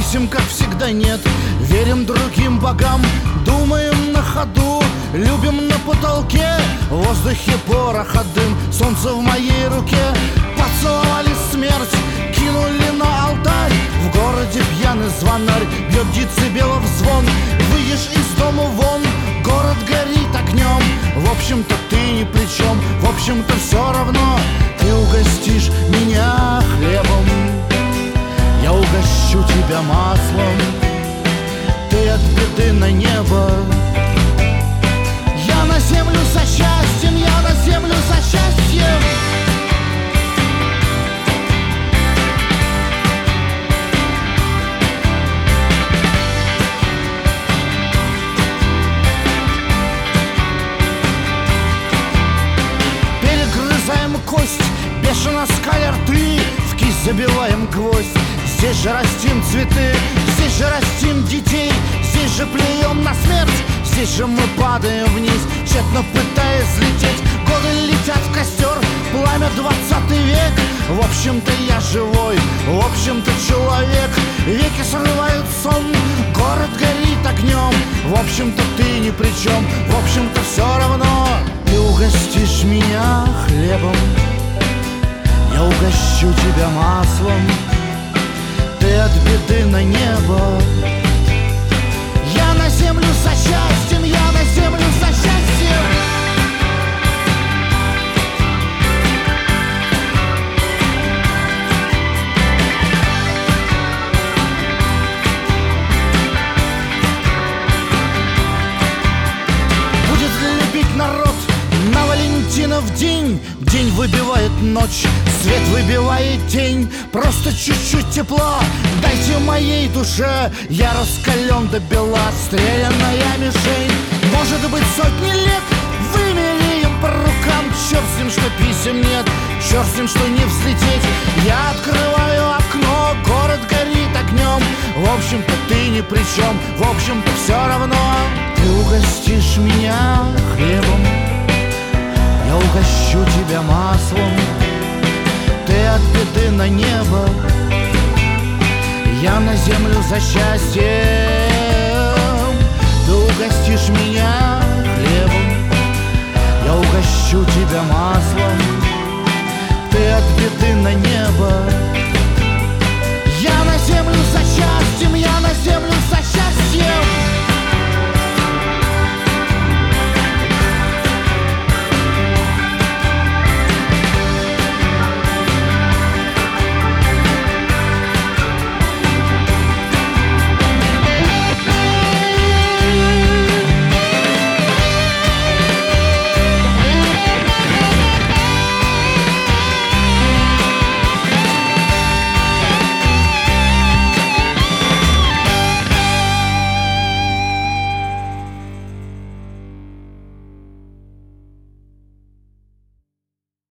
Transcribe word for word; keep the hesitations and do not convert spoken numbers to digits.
писем, как всегда, нет. Верим другим богам, думаем на ходу, любим на потолке, в воздухе пороха дым, солнце в моей руке. Поцеловали смерть, кинули на алтарь. В городе пьяный звонарь бьет децибелов звон. Выйдешь из дома вон, город горит огнем. В общем-то ты ни при чем, в общем-то все равно. Ты угостишь меня хлебом, я угощу тебя маслом. Ты от беды на небо, я на землю за счастьем, я на землю за счастьем. Перегрызаем кость, бешено скаля рты, в кисть забиваем гвоздь. Здесь же растим цветы, здесь же растим детей, здесь же плюем на смерть, здесь же мы падаем вниз, тщетно пытаясь взлететь. Годы летят в костер, пламя двадцатый век. В общем-то я живой, в общем-то человек. Веки срывают сон, город горит огнем. В общем-то ты ни при чем, в общем-то все равно. Ты угостишь меня хлебом, я угощу тебя маслом. Ты от беды на небо, я на землю за счастьем, я на землю за счастьем. Будет любить народ на Валентинов день. День выбивает ночь, свет выбивает тень. Просто чуть-чуть тепла дайте моей душе. Я раскален до бела, стрелянная мишень. Может быть сотни лет вымеряем по рукам. Черт с ним, что писем нет, черт с ним, что не взлететь. Я открываю окно, город горит огнем. В общем-то ты ни при чем, в общем-то все равно. Ты угостишь меня хлебом, я угощу тебя маслом. Ты от беды на небо, я на землю за счастьем. Ты угостишь меня хлебом, я угощу тебя маслом. Ты от беды на небо,